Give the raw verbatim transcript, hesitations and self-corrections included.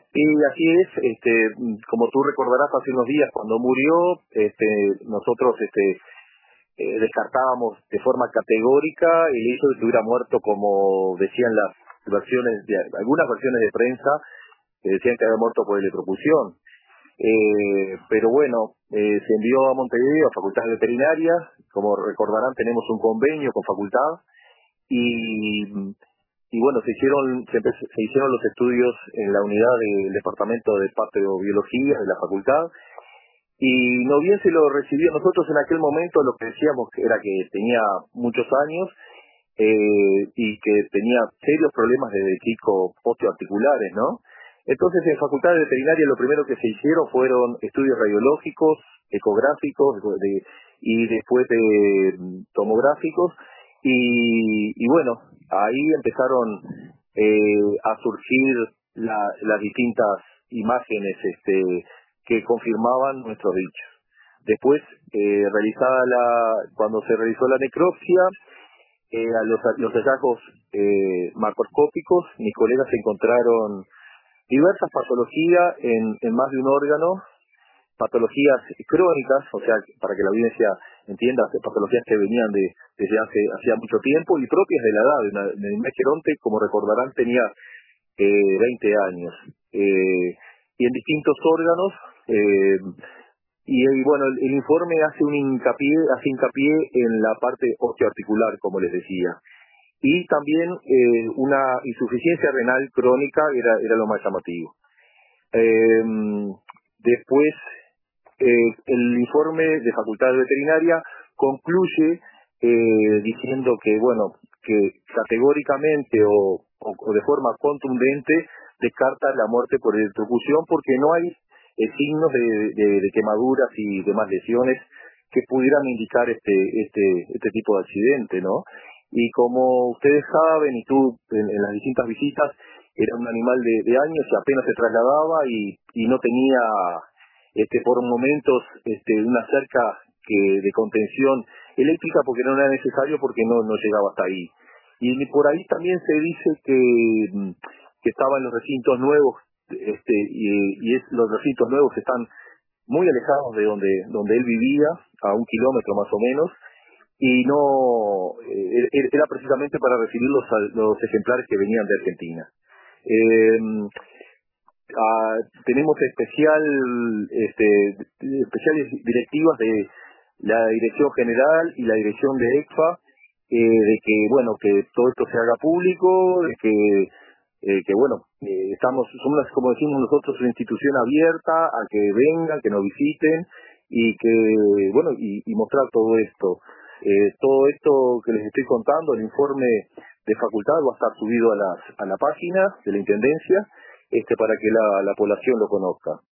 Y así es, este, como tú recordarás hace unos días cuando murió, este, nosotros este, eh, descartábamos de forma categórica el hecho de que hubiera muerto como decían las versiones, de, algunas versiones de prensa que decían que había muerto por electrocución. Eh, pero bueno, eh, se envió a Montevideo, a Facultad de Veterinaria, como recordarán tenemos un convenio con Facultad, y, y bueno, se hicieron se, empe- se hicieron los estudios en la unidad del Departamento de Patobiología de la Facultad, y no bien se lo recibió. Nosotros en aquel momento lo que decíamos que era que tenía muchos años, eh, y que tenía serios problemas de chico osteoarticulares, ¿no? Entonces en Facultad de Veterinaria lo primero que se hicieron fueron estudios radiológicos, ecográficos de, y después de mm, tomográficos, y, y bueno, ahí empezaron eh, a surgir la, las distintas imágenes este, que confirmaban nuestros dichos. Después, eh, realizada la, cuando se realizó la necropsia, eh, a los, los hallazgos eh, macroscópicos, mis colegas encontraron diversas patologías en, en más de un órgano, patologías crónicas, o sea, para que la audiencia entienda, patologías que venían de desde hace hacía mucho tiempo y propias de la edad. De una, de un Geronte, como recordarán, tenía eh, veinte años. Eh, y en distintos órganos, eh, y, y bueno, el, el informe hace un hincapié, hace hincapié en la parte osteoarticular, como les decía. Y también eh, una insuficiencia renal crónica era, era lo más llamativo. Eh, después, eh, el informe de Facultad de Veterinaria concluye eh, diciendo que, bueno, que categóricamente o, o, o de forma contundente descarta la muerte por electrocución porque no hay eh, signos de, de, de quemaduras y demás lesiones que pudieran indicar este, este, este tipo de accidente, ¿no? Y como ustedes saben, y tú en, en las distintas visitas, era un animal de, de años y apenas se trasladaba y, y no tenía este por momentos este una cerca que de contención eléctrica porque no era necesario, porque no, no llegaba hasta ahí. Y por ahí también se dice que, que estaban los recintos nuevos, este y, y es, los recintos nuevos están muy alejados de donde, donde él vivía, a un kilómetro más o menos, y no eh, era precisamente para recibir los, los ejemplares que venían de Argentina. Eh, ah, tenemos especial este, especiales directivas de la Dirección General y la Dirección de ECFA, eh, de que bueno que todo esto se haga público, de que eh, que bueno eh, estamos somos, como decimos nosotros, una institución abierta a que vengan, que nos visiten y que bueno y, y mostrar todo esto. Eh, todo esto que les estoy contando, el informe de Facultad va a estar subido a, las, a la página de la Intendencia, este, para que la, la población lo conozca.